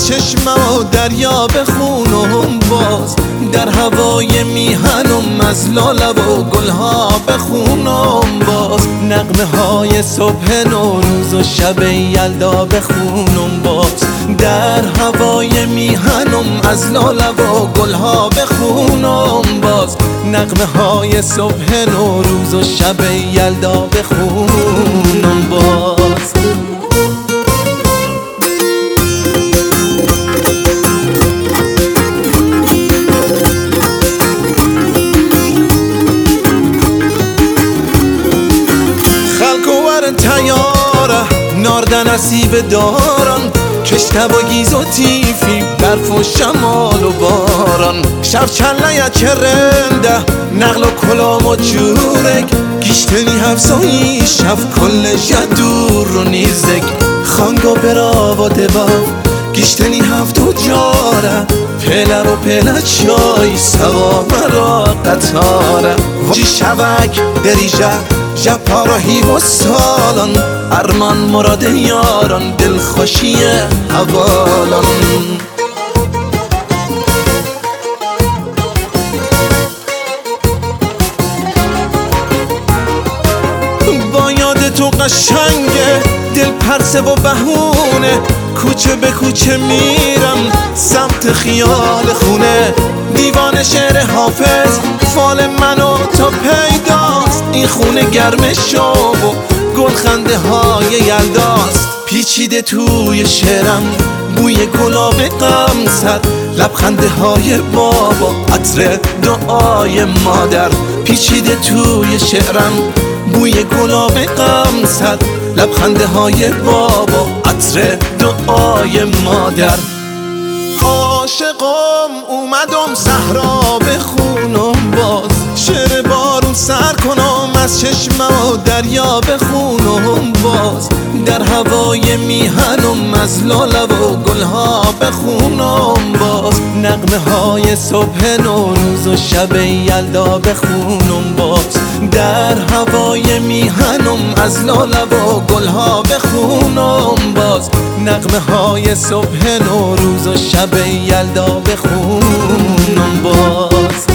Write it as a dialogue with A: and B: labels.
A: چشم و دریا بخونم باز، در هوای میهنم از لاله و گلها بخونم باز، نغمه های صبح نوروز و شب یلدا بخونم باز، در هوای میهنم از لاله و گلها بخونم باز، نغمه های صبح نوروز و شب یلدا بخونم باز. تیاره ناردن نصیب دارن، کشته و گیز و تیفی برف و شمال و باران، شب چله چرنده نقل و کلام و جورک، گیشتنی هفزایی شب کل جدور و نیزک، خانگو برا و دبا گیشتنی هفت و جاره، پله و پله چای سوا مرا قطاره، وجی شبک دریجه جپارهی و سالان، ارمان مراد یاران دلخوشی حوالان. با یاد تو قشنگه دل پرسه و بهونه، کوچه به کوچه میرم سمت خیال خونه، دیوان شعر حافظ فال منو تا پیداست، این خونه گرم شاب و گلخنده های یلداست، پیچیده توی شعرم بوی گلاب غمزت، لبخنده های بابا عطر دعای مادر، پیچیده توی شعرم بوی گلاب غمزت، لبخنده های بابا عطر دعای مادر. عاشقم اومدم صحرا بخونم باز، شعر بارون سر کنم از چشم و دریا بخونم باز، در هوای میهنم از لاله و گلها بخونم باز، نغمه های صبح نوروز و شب یلدا بخونم باز، در هوای میهنم از لاله و گلها بخونم باز، نغمه های صبح نوروز و شب یلدا بخونم باز.